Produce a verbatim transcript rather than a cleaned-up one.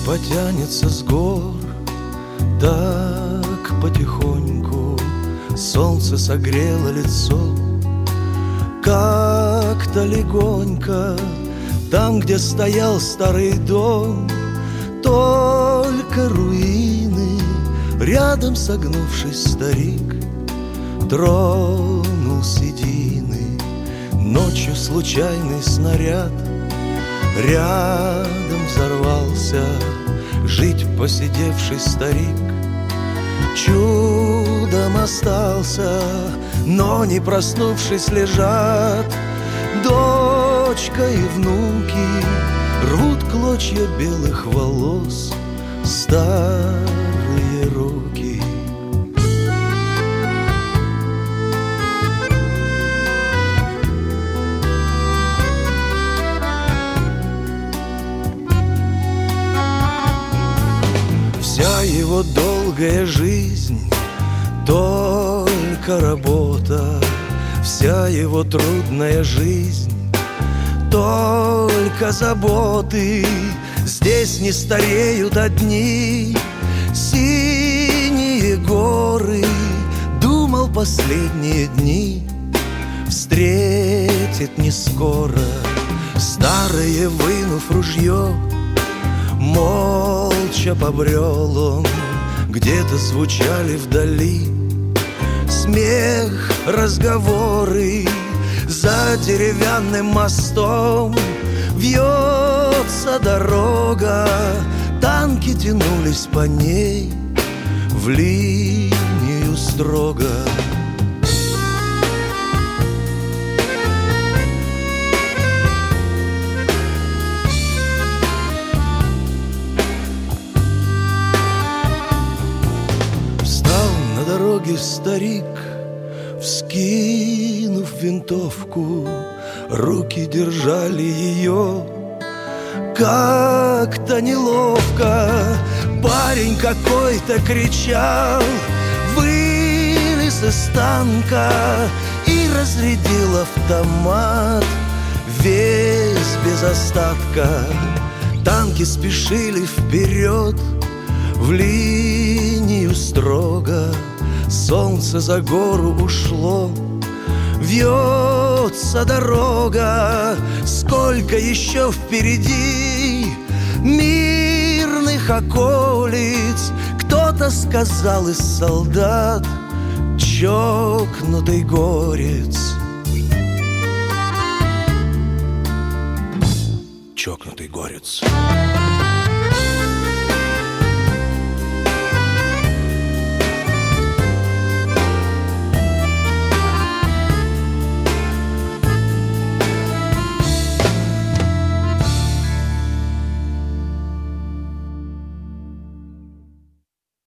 потянется с гор, так потихоньку. Солнце согрело лицо, как-то легонько. Там, где стоял старый дом, только руины. Рядом, согнувшись, старик тронул седины. Ночью случайный снаряд рядом взорвался. Жить посидевший старик чудом остался, но не проснувшись лежат дочка и внуки, рвут клочья белых волос старые руки. Вся его долгая жизнь только работа, вся его трудная жизнь только заботы. Здесь не стареют одни синие горы. Думал, последние дни встретит не скоро. Старое, вынув ружье, молча побрел он. Где-то звучали вдали смех, разговоры. За деревянным мостом вьется дорога. Танки тянулись по ней в линию строго. На дороге старик, вскинув винтовку, руки держали ее как-то неловко. Парень какой-то кричал, вылез из танка и разрядил автомат весь без остатка. Танки спешили вперед в линию строго. Солнце за гору ушло, вьется дорога. Сколько еще впереди мирных околиц. Кто-то сказал из солдат, чокнутый горец. Чокнутый горец.